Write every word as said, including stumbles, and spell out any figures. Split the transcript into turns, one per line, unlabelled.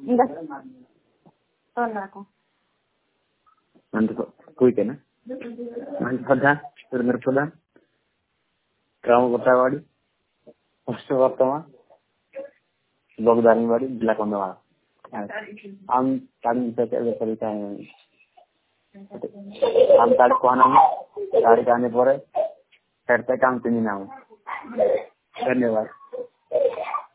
कोई कहना प्रधान प्रधान ग्राम गोटावाड़ी पश्चिम वर्तमान ब्लॉक दारिंगबाड़ी जिला कंधमाल आम तारीख सरिता आम तारीख को आना है तारीख आने पर करते काम तीन नाम। धन्यवाद।